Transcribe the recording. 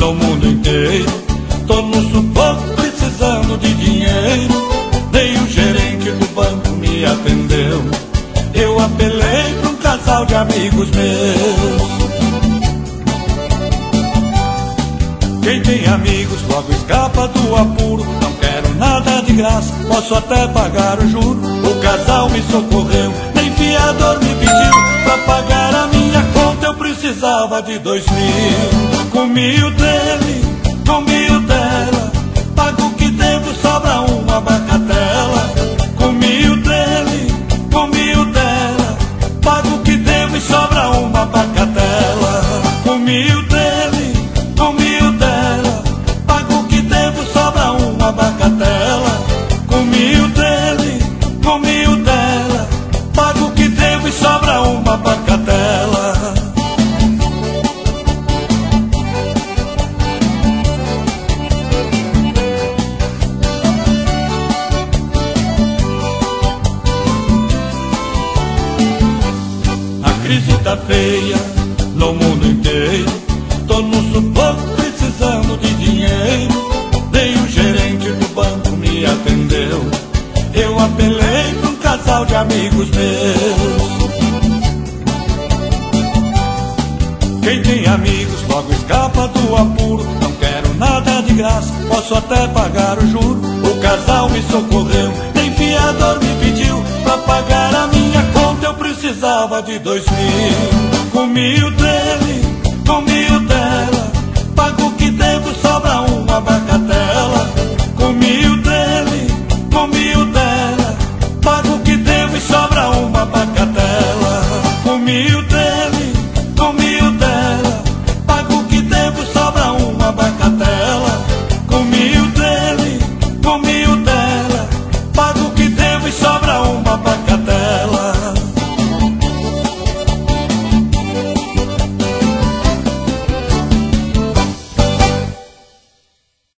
no mundo inteiro. Tô no sufoco precisando de dinheiro. Nem o gerente do banco me atendeu. Eu apelei pra um casal de amigos meus. Quem tem amigos logo escapa do apuro. Não quero nada de graça, posso até pagar o juro. O casal me socorreu, nem fiador me pediu. Pra pagar a minha conta eu precisava de 2.000. Comi o dele, comi o dela, pago o que devo, sobra uma bacatela. Comi o dele, comi o dela, pago o que devo e sobra uma bacatela. Comi o dele, comi o dela, pago o que devo, sobra uma bacatela. Comi o dele, comi o dela, pago o que devo e sobra uma bacatela. A crise tá feia no mundo inteiro. Tô no sufoco precisando de dinheiro. Nem o gerente do banco me atendeu. Eu apelei pra um casal de amigos meus. Quem tem amigos logo escapa do apuro. Não quero nada de graça, posso até pagar o juro. O casal me socorreu, nem fiador me pediu. Pra pagar a minha conta eu precisava de 2.000. Comi o dele, comi o